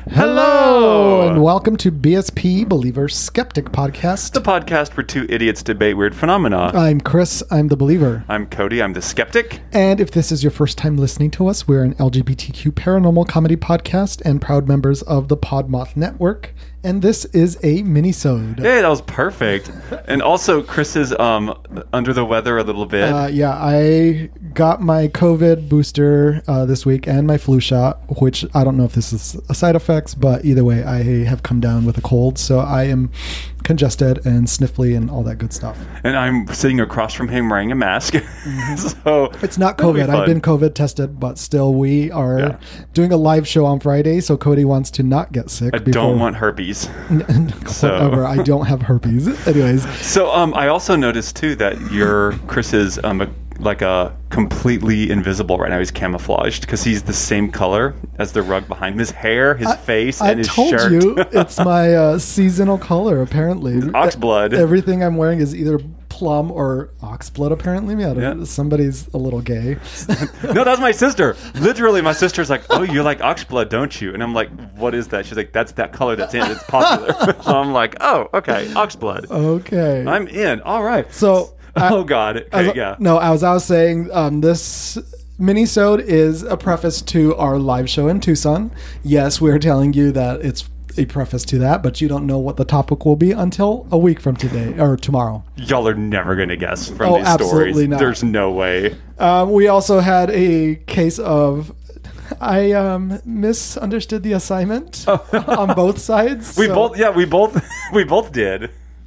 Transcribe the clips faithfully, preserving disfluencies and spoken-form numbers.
Hello, and welcome to B S P Believer Skeptic Podcast. The podcast where two idiots debate weird phenomena. I'm Chris, I'm the believer. I'm Cody, I'm the skeptic. And if this is your first time listening to us, we're an L G B T Q paranormal comedy podcast and proud members of the Podmoth Network. And this is a mini-sode. Hey, that was perfect. And also, Chris is um, under the weather a little bit. Uh, yeah, I got my COVID booster uh, this week and my flu shot, which I don't know if this is a side effects, but either way, I have come down with a cold. So I am congested and sniffly and all that good stuff. And I'm sitting across from him wearing a mask. Mm-hmm. So it's not COVID. I've been COVID tested, but still we are yeah. doing a live show on Friday. So Cody wants to not get sick. I before... don't want herpes. so. Whatever. I don't have herpes. Anyways. So um, I also noticed too that your Chris is um, a, like a completely invisible right now. He's camouflaged because he's the same color as the rug behind him. His hair, his I, face, I and his told shirt. you it's my uh, seasonal color. Apparently, oxblood. Everything I'm wearing is either plum or oxblood. Apparently, yeah, yeah. Somebody's a little gay. No, that's my sister. Literally, my sister's like, "Oh, you like oxblood, don't you?" And I'm like, "What is that?" She's like, "That's that color that's in. It's popular." So I'm like, "Oh, okay, oxblood. Okay, I'm in. All right." So. Oh I, God! Okay, as, yeah. No, as I was saying, um, this mini-sode is a preface to our live show in Tucson. Yes, we're telling you that it's a preface to that, but you don't know what the topic will be until a week from today or tomorrow. Y'all are never going to guess from oh, these absolutely stories. Not. There's no way. Um, we also had a case of. I um, misunderstood the assignment on both sides. We so. both, yeah, we both, we both did.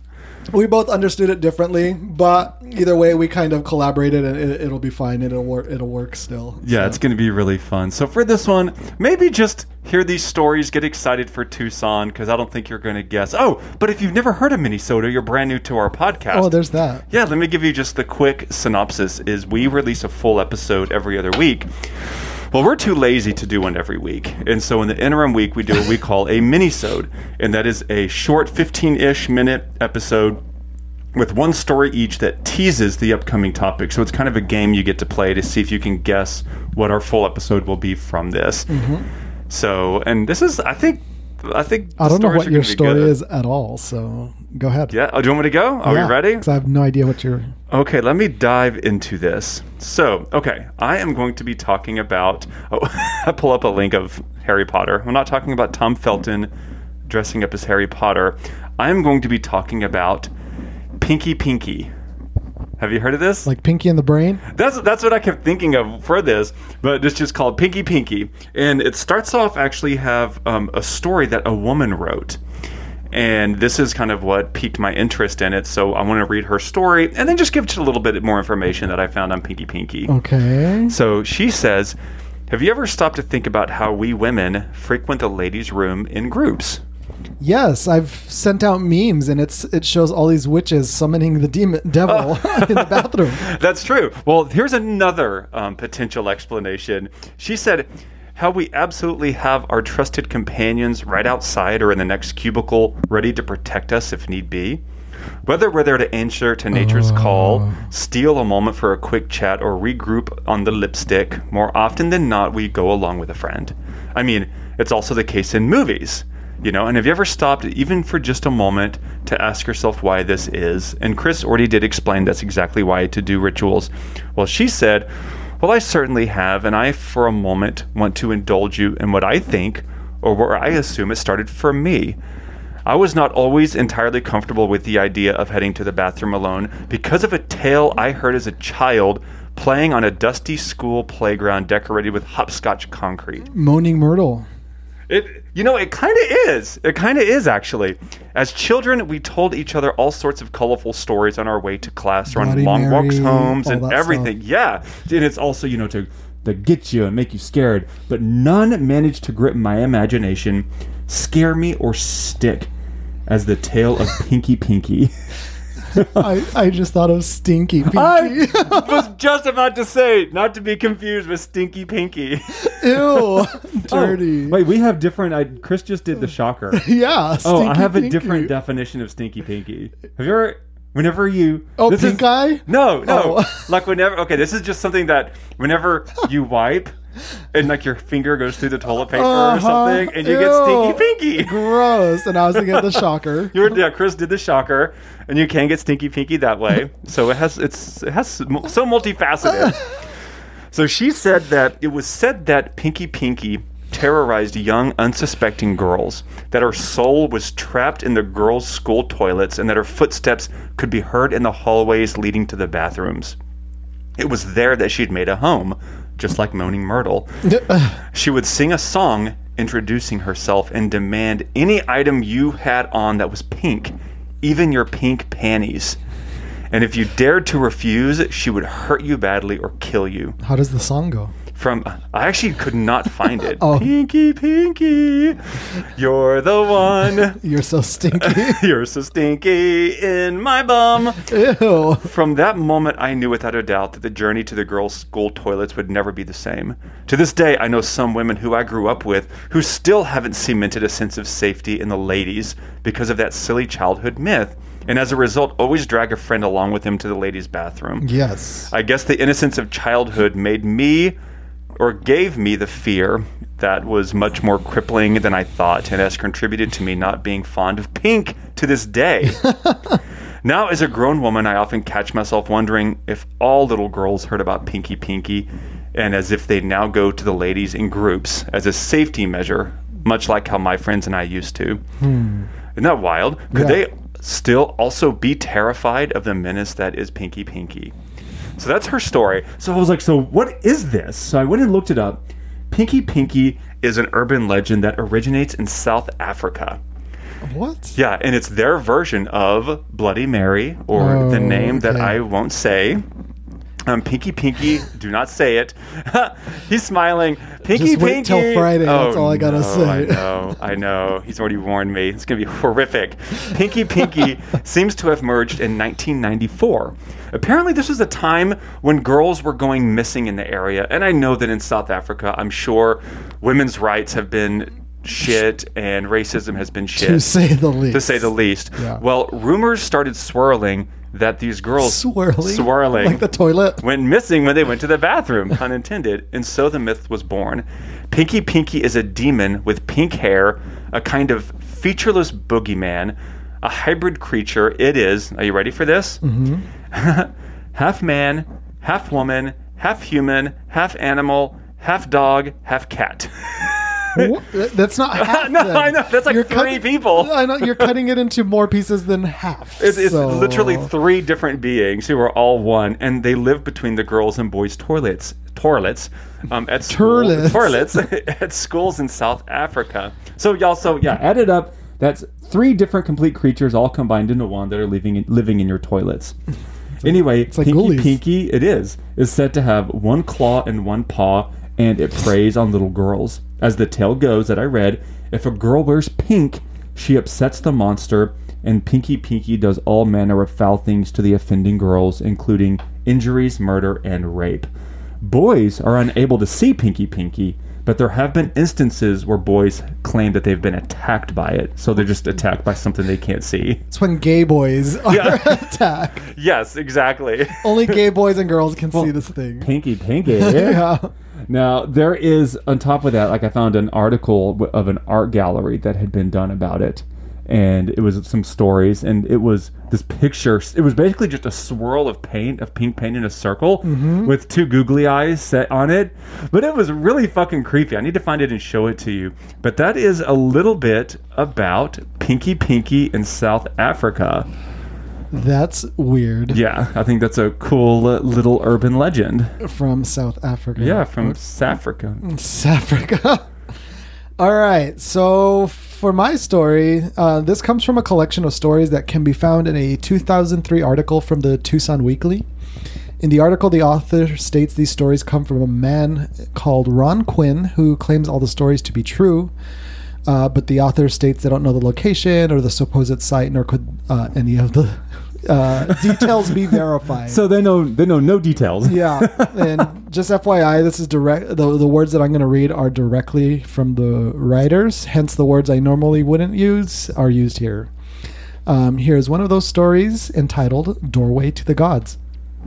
We both understood it differently, but either way, we kind of collaborated, and it, it'll be fine. It'll work. It'll work still. Yeah, so. It's going to be really fun. So for this one, maybe just hear these stories, get excited for Tucson, because I don't think you're going to guess. Oh, but if you've never heard of Mini-Soda, you're brand new to our podcast. Oh, there's that. Yeah, let me give you just the quick synopsis. Is we release a full episode every other week. Well, we're too lazy to do one every week. And so in the interim week, we do what we call a mini-sode. And that is a short fifteen-ish minute episode with one story each that teases the upcoming topic. So it's kind of a game you get to play to see if you can guess what our full episode will be from this. Mm-hmm. So, and this is, I think, I think I don't know what your story is at all. So go ahead. Yeah. Oh, do you want me to go? Are yeah, we ready? Because I have no idea what you're... Okay, let me dive into this. So, okay, I am going to be talking about... Oh, I pull up a link of Harry Potter. I'm not talking about Tom Felton dressing up as Harry Potter. I am going to be talking about Pinky Pinky. Have you heard of this? Like Pinky in the Brain? That's that's what I kept thinking of for this, but it's just called Pinky Pinky. And it starts off actually have um, a story that a woman wrote. And this is kind of what piqued my interest in it. So I want to read her story and then just give just a little bit more information that I found on Pinky Pinky. Okay. So she says, have you ever stopped to think about how we women frequent the ladies' room in groups? Yes, I've sent out memes, and it's it shows all these witches summoning the demon devil oh. in the bathroom. That's true. Well, here's another um, potential explanation. She said, how we absolutely have our trusted companions right outside or in the next cubicle ready to protect us if need be. Whether we're there to answer to nature's uh. call, steal a moment for a quick chat, or regroup on the lipstick, more often than not, we go along with a friend. I mean, it's also the case in movies. You know, and have you ever stopped, even for just a moment, to ask yourself why this is? And Chris already did explain that's exactly why to do rituals. Well, she said, well, I certainly have, and I, for a moment, want to indulge you in what I think, or where I assume it started for me. I was not always entirely comfortable with the idea of heading to the bathroom alone because of a tale I heard as a child playing on a dusty school playground decorated with hopscotch concrete. Moaning Myrtle. It, you know, it kind of is. It kind of is, actually. As children, we told each other all sorts of colorful stories on our way to class or on long Mary, walks homes and everything. Stuff. Yeah. And it's also, you know, to, to get you and make you scared. But none managed to grip my imagination, scare me, or stick as the tale of Pinky Pinky. I, I just thought of Stinky Pinky. I was just about to say, not to be confused with Stinky Pinky. Ew, dirty. Oh, wait, we have different... I, Chris just did the shocker. Yeah, Oh, I have Pinky. a different definition of Stinky Pinky. Have you ever... whenever you... Oh, this pink is, eye? No, no. Oh. Like whenever... Okay, this is just something that whenever you wipe and like your finger goes through the toilet paper Uh-huh. or something and you Ew. get stinky pinky. Gross. And I was thinking of the shocker. You were, yeah, Chris did the shocker, and you can get stinky pinky that way. So it has it's it has so multifaceted. So she said that it was said that Pinky Pinky terrorized young, unsuspecting girls, that her soul was trapped in the girls' school toilets, and that her footsteps could be heard in the hallways leading to the bathrooms. It was there that she'd made a home, just like Moaning Myrtle. She would sing a song introducing herself and demand any item you had on that was pink, even your pink panties. And if you dared to refuse, she would hurt you badly or kill you. How does the song go? From I actually could not find it. Oh. Pinky, Pinky, you're the one. You're so stinky. You're so stinky in my bum. Ew. From that moment, I knew without a doubt that the journey to the girls' school toilets would never be the same. To this day, I know some women who I grew up with who still haven't cemented a sense of safety in the ladies because of that silly childhood myth. And as a result, always drag a friend along with him to the ladies' bathroom. Yes. I guess the innocence of childhood made me, or gave me, the fear that was much more crippling than I thought, and has contributed to me not being fond of pink to this day. Now, as a grown woman, I often catch myself wondering if all little girls heard about Pinky Pinky, and as if they now go to the ladies in groups as a safety measure, much like how my friends and I used to. Hmm. Isn't that wild? Could Yeah. they still also be terrified of the menace that is Pinky Pinky? So that's her story. So I was like, so what is this? So I went and looked it up. Pinky Pinky is an urban legend that originates in South Africa. What? Yeah, and it's their version of Bloody Mary, or Oh, the name that okay. I won't say. Um, Pinky Pinky, do not say it. He's smiling. Pinky Just wait Pinky. till Friday, that's Oh, all I gotta no, say. I know, I know. He's already warned me. It's going to be horrific. Pinky Pinky seems to have merged in nineteen ninety-four. Apparently, this was a time when girls were going missing in the area. And I know that in South Africa, I'm sure women's rights have been shit and racism has been shit. To say the least. To say the least. Yeah. Well, rumors started swirling that these girls Swirling? swirling Like the toilet? went missing when they went to the bathroom, pun intended, and so the myth was born. Pinky Pinky is a demon with pink hair, a kind of featureless boogeyman, a hybrid creature. It is, are you ready for this? Mm-hmm. Half man, half woman, half human, half animal, half dog, half cat. What? That's not half. No, then. I know, that's like You're three cut- people. I know, you're cutting it into more pieces than half. It's, it's so- literally three different beings who are all one, and they live between the girls' and boys' toilets. Toilets, um, at school, Toilets. toilets at schools in South Africa. So y'all, so yeah, add it up. That's three different complete creatures all combined into one that are living in, living in your toilets. Anyway, like Pinky Ghoulies. Pinky, it is, is said to have one claw and one paw, and it preys on little girls. As the tale goes that I read, if a girl wears pink, she upsets the monster, and Pinky Pinky does all manner of foul things to the offending girls, including injuries, murder, and rape. Boys are unable to see Pinky Pinky, but there have been instances where boys claim that they've been attacked by it, so they're just attacked by something they can't see. It's when gay boys are Yeah. attacked. Yes, exactly. Only gay boys and girls can see this thing. Pinky Pinky. Yeah. Now, there is, on top of that, like I found an article w- of an art gallery that had been done about it. And it was some stories, and it was this picture. It was basically just a swirl of paint, of pink paint in a circle with two googly eyes set on it. But it was really fucking creepy. I need to find it and show it to you. But that is a little bit about Pinky Pinky in South Africa. That's weird. Yeah, I think that's a cool uh, little urban legend. From South Africa. Yeah, from Safrica. South Africa. All right. So for my story, uh, this comes from a collection of stories that can be found in a two thousand three article from the Tucson Weekly. In the article, the author states these stories come from a man called Ron Quinn, who claims all the stories to be true. Uh, but the author states they don't know the location or the supposed site, nor could uh, any of the uh, details be verified. So they know they know no details. Yeah, and just F Y I, this is direct. The, the words that I'm going to read are directly from the writers. Hence, the words I normally wouldn't use are used here. Um, here's one of those stories entitled Doorway to the Gods.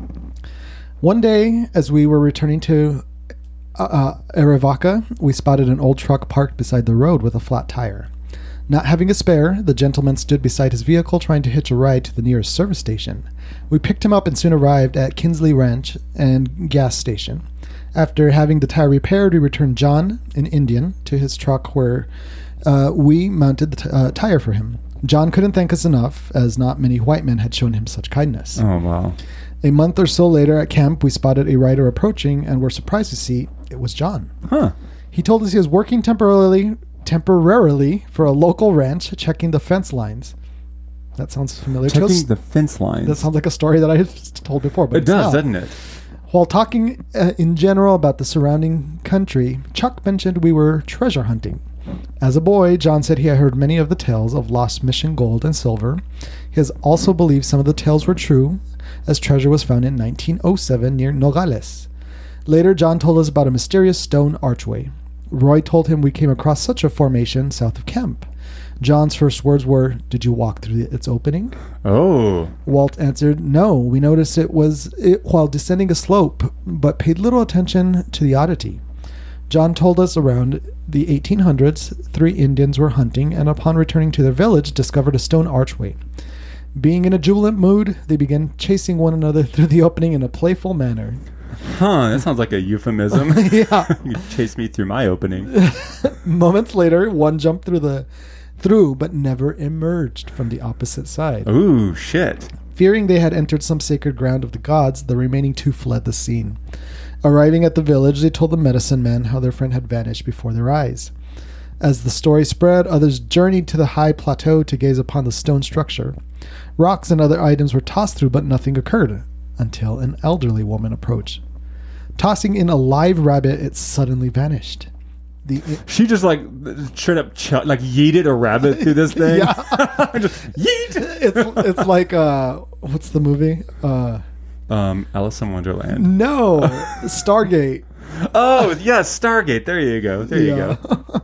One day, as we were returning to uh, uh, Arivaca, we spotted an old truck parked beside the road with a flat tire. Not having a spare, the gentleman stood beside his vehicle trying to hitch a ride to the nearest service station. We picked him up and soon arrived at Kinsley Ranch and gas station. After having the tire repaired, we returned John, an Indian, to his truck where uh, we mounted the t- uh, tire for him. John couldn't thank us enough, as not many white men had shown him such kindness. Oh, wow. A month or so later at camp, we spotted a rider approaching and were surprised to see it was John. Huh. He told us he was working temporarily temporarily for a local ranch, checking the fence lines. That sounds familiar Checking to us. the fence lines. That sounds like a story that I have told before. But it does, not. doesn't it? While talking uh, in general about the surrounding country, Chuck mentioned we were treasure hunting. As a boy, John said he had heard many of the tales of lost mission gold and silver. He has also believed some of the tales were true, as treasure was found in nineteen oh seven near Nogales. Later, John told us about a mysterious stone archway. Roy told him we came across such a formation south of camp. John's first words were, "Did you walk through its opening?" Oh. Walt answered, "No, we noticed it was it while descending a slope, but paid little attention to the oddity." John told us around the eighteen hundreds, three Indians were hunting and upon returning to their village discovered a stone archway. Being in a jubilant mood, they began chasing one another through the opening in a playful manner. Huh, that sounds like a euphemism. Yeah. You chased me through my opening. Moments later, one jumped through the through but never emerged from the opposite side. Ooh, shit. Fearing they had entered some sacred ground of the gods, the remaining two fled the scene. Arriving at the village, they told the medicine man how their friend had vanished before their eyes. As the story spread, others journeyed to the high plateau to gaze upon the stone structure. Rocks and other items were tossed through, but nothing occurred, until an elderly woman approached. Tossing in a live rabbit, it suddenly vanished. The it, She just like straight up ch- like yeeted a rabbit through this thing. Yeah. Just yeet. it's it's like uh, what's the movie? Uh, Um, Alice in Wonderland. no, Stargate. Oh yes, Stargate. There you go. There you Yeah.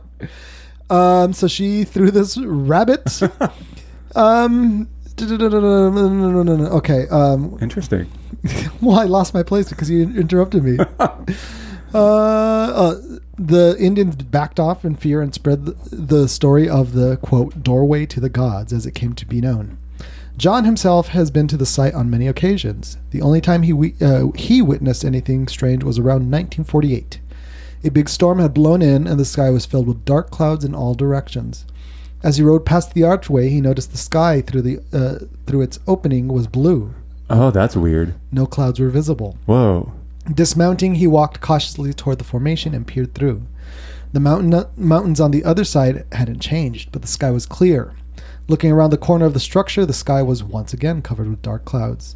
go. um, so she threw this rabbit. um, okay. Um, Interesting. well, I lost my place because you interrupted me. uh, uh, the Indians backed off in fear and spread the, the story of the, quote, doorway to the gods as it came to be known. John himself has been to the site on many occasions. The only time he we, uh, he witnessed anything strange was around nineteen forty-eight. A big storm had blown in and the sky was filled with dark clouds in all directions. As he rode past the archway, he noticed the sky through the uh, through its opening was blue. Oh, that's weird. No clouds were visible. Whoa. Dismounting, he walked cautiously toward the formation and peered through. The mountain mountains on the other side hadn't changed, but the sky was clear. Looking around the corner of the structure, the sky was once again covered with dark clouds.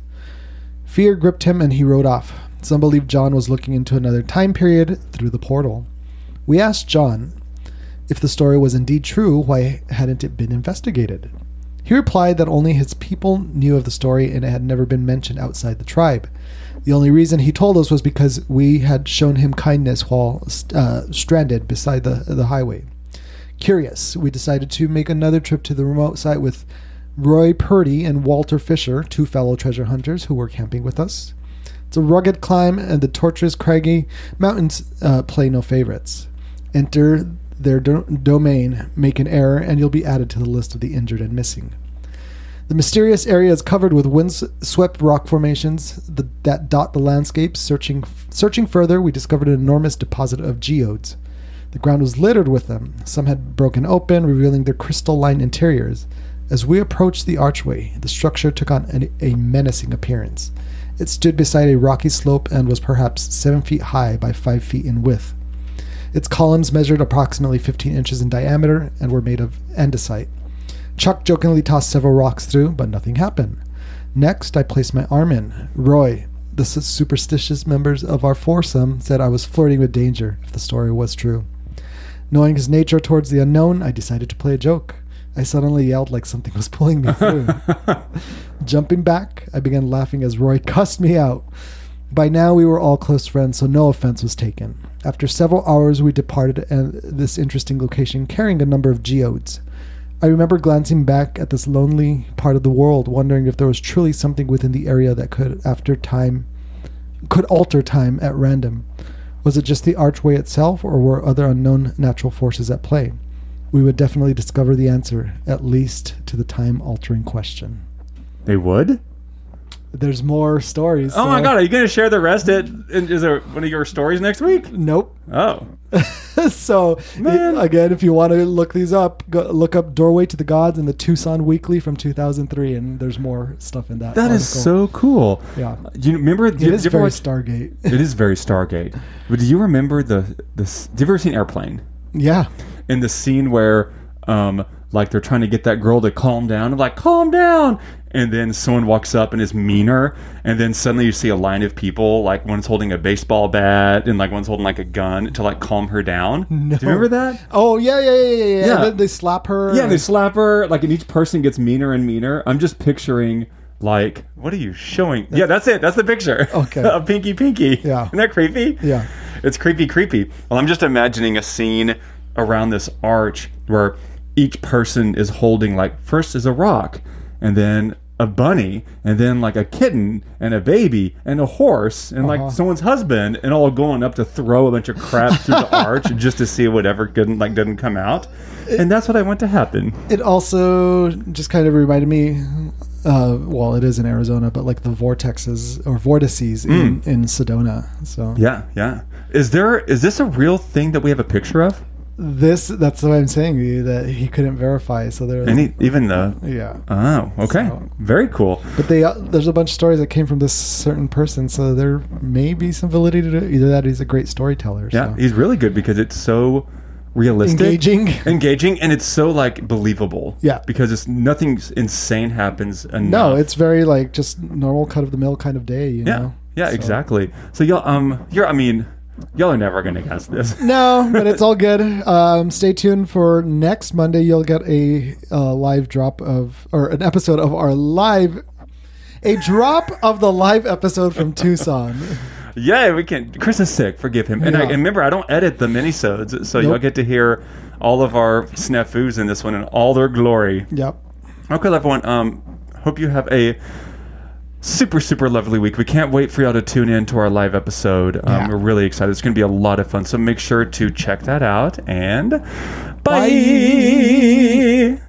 Fear gripped him and he rode off. Some believe John was looking into another time period through the portal. We asked John if the story was indeed true, why hadn't it been investigated? He replied that only his people knew of the story and it had never been mentioned outside the tribe. The only reason he told us was because we had shown him kindness while uh, stranded beside the, the highway. Curious, we decided to make another trip to the remote site with Roy Purdy and Walter Fisher, two fellow treasure hunters who were camping with us. It's a rugged climb, and the tortuous, craggy mountains uh, play no favorites. Enter their do- domain, make an error, and you'll be added to the list of the injured and missing. The mysterious area is covered with wind-swept rock formations the, that dot the landscape. Searching, searching further, we discovered an enormous deposit of geodes. The ground was littered with them. Some had broken open, revealing their crystal-lined interiors. As we approached the archway, the structure took on an, a menacing appearance. It stood beside a rocky slope and was perhaps seven feet high by five feet in width. Its columns measured approximately fifteen inches in diameter and were made of andesite. Chuck jokingly tossed several rocks through, but nothing happened. Next, I placed my arm in. Roy, the superstitious members of our foursome, said I was flirting with danger if the story was true. Knowing his nature towards the unknown, I decided to play a joke. I suddenly yelled like something was pulling me through. Jumping back, I began laughing as Roy cussed me out. By now, we were all close friends, so no offense was taken. After several hours, we departed this interesting location carrying a number of geodes. I remember glancing back at this lonely part of the world, wondering if there was truly something within the area that could, after time, could alter time at random. Was it just the archway itself, or were other unknown natural forces at play? We would definitely discover the answer, at least to the time-altering question. They would? There's more stories. Oh so. my god, are you going to share the rest? At, is there one of your stories next week? Nope. Oh. So, Man. it, again, if you want to look these up, go, look up Doorway to the Gods and the Tucson Weekly from two thousand three, and there's more stuff in that That article. is so cool. Yeah. Do you remember? It do you, is do you ever very watch- Stargate. It is very Stargate. But do you remember the this? Do you ever seen Airplane? Yeah. In the scene where, um, like they're trying to get that girl to calm down, like calm down, and then someone walks up and is meaner, and then suddenly you see a line of people, like one's holding a baseball bat and like one's holding like a gun to like calm her down. No. Do you remember that? Oh, yeah, yeah, yeah, yeah. yeah. Yeah. And then they slap her. Yeah, they slap her, like, and each person gets meaner and meaner. I'm just picturing, like, what are you showing? Yeah, that's it. That's the picture. Okay. A pinky pinky. Yeah. Isn't that creepy? Yeah. It's creepy, creepy. Well, I'm just imagining a scene around this arch where each person is holding, like, first is a rock, and then a bunny, and then like a kitten and a baby and a horse and Uh-huh. like someone's husband, and all going up to throw a bunch of crap through the arch just to see whatever couldn't like didn't come out. And that's what I want to happen. It also just kind of reminded me, uh, well, it is in Arizona, but like the vortexes or vortices in, in Sedona. So Yeah, yeah. Is there is this a real thing that we have a picture of? this, that's what I'm saying to you, that he couldn't verify. So there, Any even the yeah. oh okay, So- very cool. But they uh, there's a bunch of stories that came from this certain person, so there may be some validity to it. Either that, or he's a great storyteller. Yeah, so. he's really good because it's so realistic, Engaging. engaging, and it's so like believable. Yeah. because it's nothing insane happens. Enough. No, it's very like just normal cut of the mill kind of day. You yeah, know? yeah, So- exactly. So y'all, um, you're, I mean, y'all are never gonna guess this. No, but it's all good. Um, stay tuned for next Monday. You'll get a uh, live drop of, or an episode of our live, a drop of the live episode from Tucson. Yeah, we can. Chris is sick. Forgive him. And, I, Yeah. and remember, I don't edit the minisodes, so y'all Nope. get to hear all of our snafus in this one in all their glory. Yep. Okay, everyone. Um, hope you have a super, super lovely week. We can't wait for y'all to tune in to our live episode. Um, Yeah. We're really excited. It's going to be a lot of fun. So make sure to check that out. And bye. Bye.